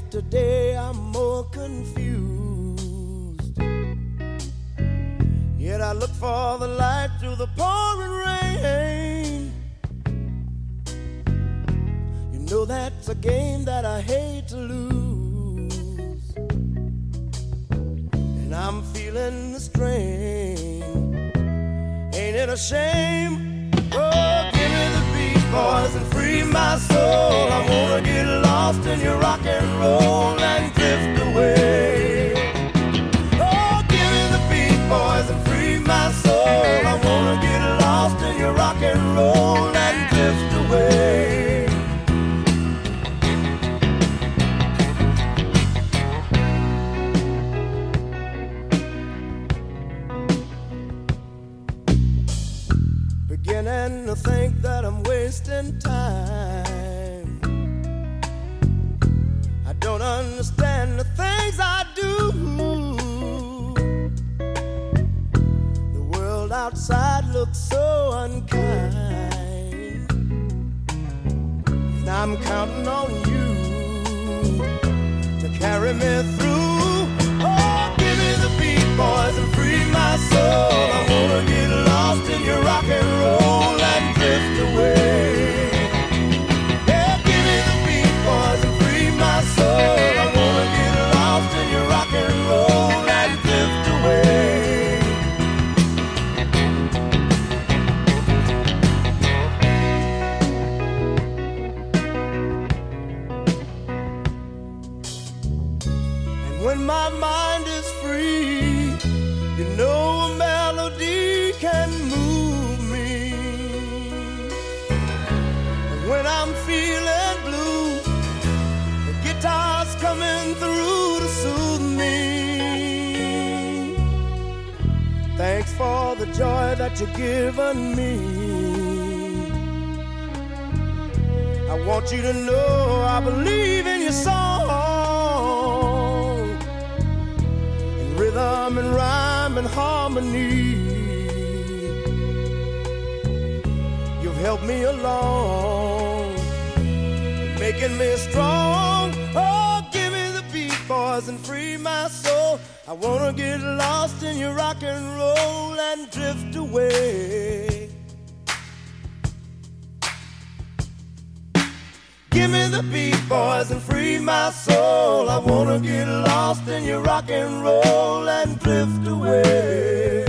today I'm more confused. Yet I look for the light through the pouring rain. You know that's a game that I hate to lose, and I'm feeling the strain. Ain't it a shame? Oh, give me the beat, boys, and free my soul. I wanna get lost in your rock and roll and drift away. Oh, give me the beat, boys, and free my soul. I wanna get lost in your rock and roll and drift away. Beginning to think that I'm wasting time. I don't understand the things I do. The world outside looks so unkind, and I'm counting on you to carry me through. Oh, give me the beat, boys, and free my soul. I wanna get lost in your rock and roll and drift away. Yeah, give me the beat, boys, and free my soul. I wanna get lost in your rock and roll and drift away. And when my mind is free, you know a melody can move me. And when I'm feeling blue, the guitar's coming through to soothe me. Thanks for the joy that you've given me. I want you to know I believe in your song, in rhythm and rhyme and harmony. You've helped me along, making me strong. Oh, give me the beat, boys, and free my soul. I wanna get lost in your rock and roll and drift away. Give me the beat, boys, and free my soul. I wanna get lost in your rock and roll and drift away.